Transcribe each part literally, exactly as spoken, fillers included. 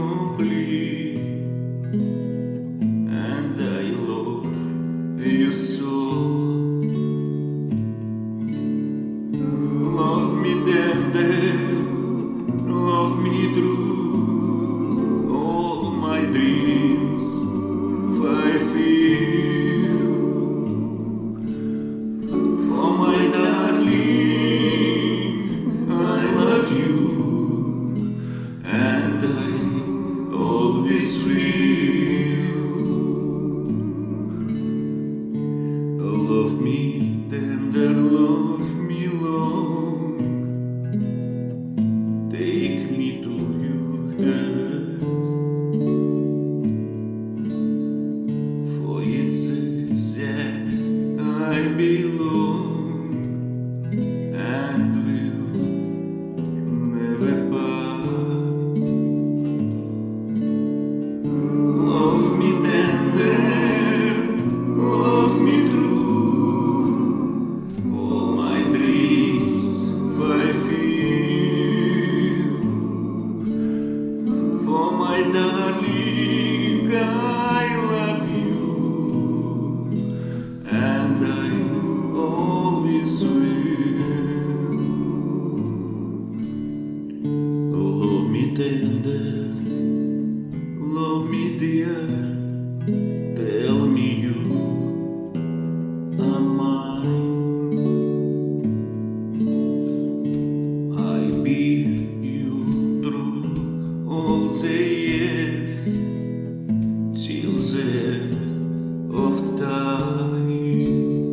complete, and I love you so. Love me tender, love me true, all my dreams fulfill. For my darling, I love you, and I always will. Love me tender, love me long, take me to your heart, for it's there I belong and will never part. Love me tender, love me true, all my dreams fulfill. For my darling, I love you, and I always will. Love me tender, love me dear, tell me you are mine. I be you true all the years till the end of time.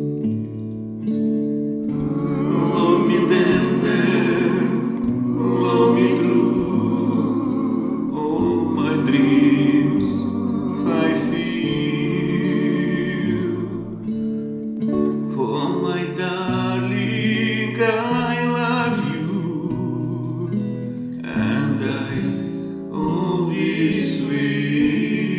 Love me tender, love me true, all my dreams I feel. For my darling, I love you, and I always will.